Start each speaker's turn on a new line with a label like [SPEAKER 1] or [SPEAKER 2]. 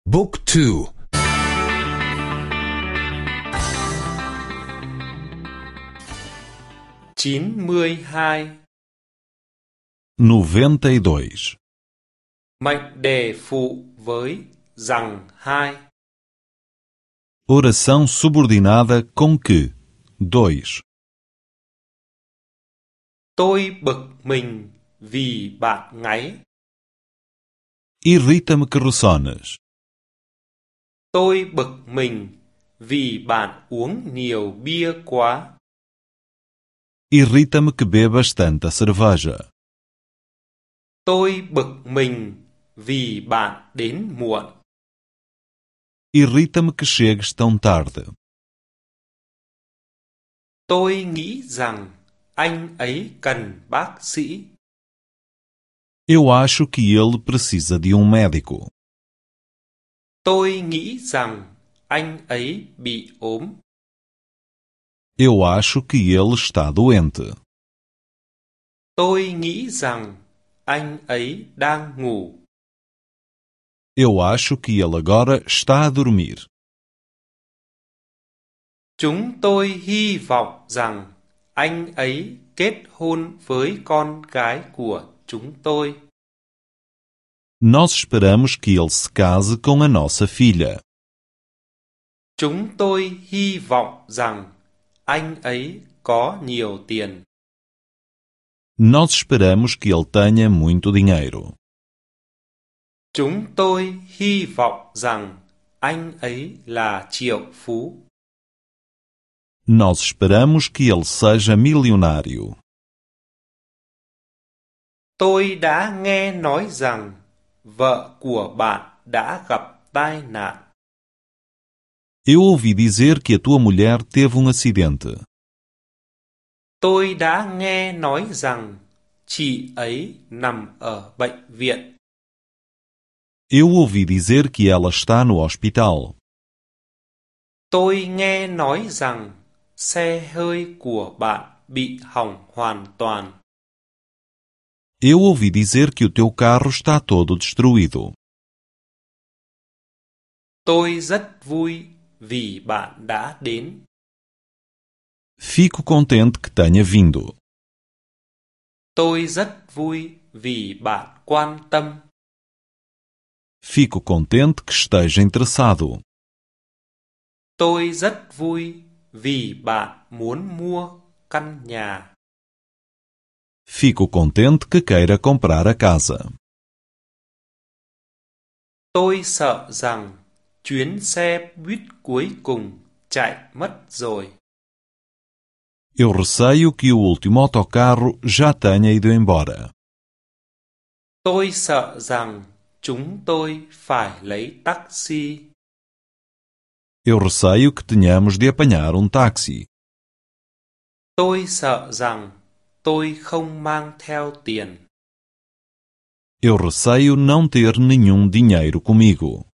[SPEAKER 1] Book 2.
[SPEAKER 2] 92.
[SPEAKER 3] 92.
[SPEAKER 2] Mệnh đề phụ với rằng hai.
[SPEAKER 3] Oração subordinada com que. 2.
[SPEAKER 2] Tôi bực mình vì bạn ngáy.
[SPEAKER 3] Irrita-me que ressones.
[SPEAKER 2] Tôi bực mình vì bạn uống nhiều bia quá.
[SPEAKER 3] Irrita-me que bebas tanta cerveja.
[SPEAKER 2] Tôi bực mình vì bạn đến muộn.
[SPEAKER 3] Irrita-me que chegues tão tarde.
[SPEAKER 2] Tôi nghĩ rằng anh ấy cần bác sĩ.
[SPEAKER 3] Eu acho que ele precisa de médico.
[SPEAKER 2] Tôi nghĩ rằng anh ấy bị ốm.
[SPEAKER 3] Eu acho que ele está doente.
[SPEAKER 2] Tôi nghĩ rằng anh ấy đang ngủ.
[SPEAKER 3] Eu acho que ele agora está a dormir.
[SPEAKER 2] Chúng tôi hy vọng rằng anh ấy kết hôn với con gái của chúng tôi.
[SPEAKER 3] Nós esperamos que ele se case com a nossa filha.
[SPEAKER 2] Chúng tôi hy vọng rằng anh ấy có nhiều tiền.
[SPEAKER 3] Nós esperamos que ele tenha muito dinheiro.
[SPEAKER 2] Chúng tôi hy vọng rằng anh ấy là triệu phú.
[SPEAKER 3] Nós esperamos que ele seja milionário.
[SPEAKER 2] Tôi đã nghe nói rằng vợ của bạn đã gặp tai nạn.
[SPEAKER 3] Eu ouvi dizer que a tua mulher teve acidente.
[SPEAKER 2] Tôi đã nghe nói rằng chị ấy nằm ở bệnh viện.
[SPEAKER 3] Eu ouvi dizer que ela está no hospital.
[SPEAKER 2] Tôi nghe nói rằng xe hơi của bạn bị hỏng hoàn toàn.
[SPEAKER 3] Eu ouvi dizer que o teu carro está todo destruído.
[SPEAKER 2] Tôi rất vui vì bạn đã đến.
[SPEAKER 3] Fico contente que tenha vindo.
[SPEAKER 2] Tôi rất vui vì bạn quan tâm.
[SPEAKER 3] Fico contente que esteja interessado.
[SPEAKER 2] Tôi rất vui vì bạn muốn mua căn nhà.
[SPEAKER 3] Fico contente que queira comprar a casa.
[SPEAKER 2] Tôi sợ rằng chuyến xe buýt cuối cùng chạy mất rồi.
[SPEAKER 3] Eu receio que o último autocarro já tenha ido embora.
[SPEAKER 2] Tôi sợ rằng chúng tôi phải lấy taxi.
[SPEAKER 3] Eu receio que tenhamos de apanhar táxi.
[SPEAKER 2] Tôi sợ rằng tôi không mang theo tiền.
[SPEAKER 3] Eu receio não ter nenhum dinheiro comigo.